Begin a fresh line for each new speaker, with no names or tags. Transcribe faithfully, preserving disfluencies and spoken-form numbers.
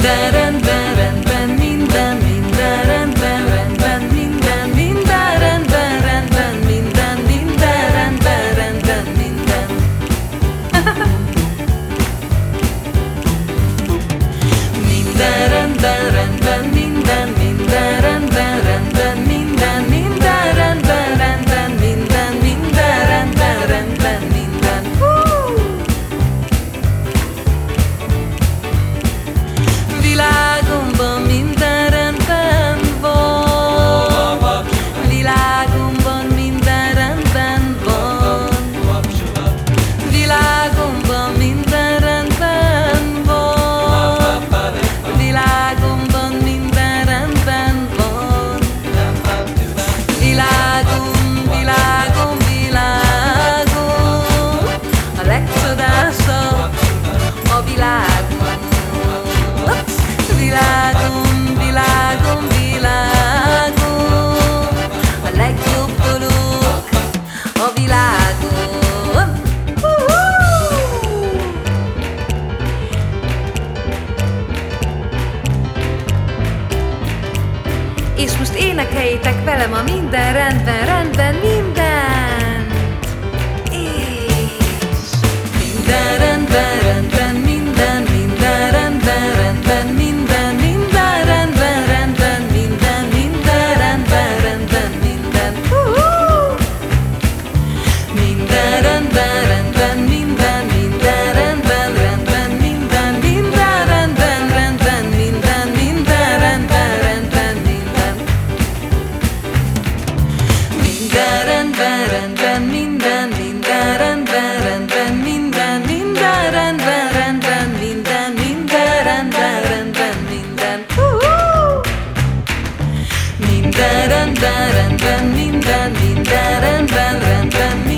Minden rendben, rendben, minden, minden rendben, rendben, minden, minden rendben, rendben, minden, minden rendben, rendben, minden. Minden rendben, rendben, minden, minden rendben, rendben, minden, minden rendben, rendben, minden, minden rendben, rendben, minden. Világomban minden rendben van. Világomban minden rendben van. Világomban minden rendben van. Világomban minden rendben van. Világom, világom, világom, a legcsodásabb a világon. Világom, világom, világom, a legjobb dolog a világon. És most énekeljétek velem a minden rendben, rendben, mindent. És minden rendben, rendben, minden, minden rendben, rendben, minden, minden rendben, rendben, minden, minden rendben, rendben, minden. Uh-huh. Minden rendben, rendben, minden, minden rendben, rendben, minden, minden rendben, rendben, minden, minden rendben, rendben, minden. Minden rendben, rendben, minden, minden rendben, rendben, minden, minden rendben, rendben, minden, minden rendben, rendben, minden. Uh-huh. Minden rendben, rendben, minden, minden rendben, rendben,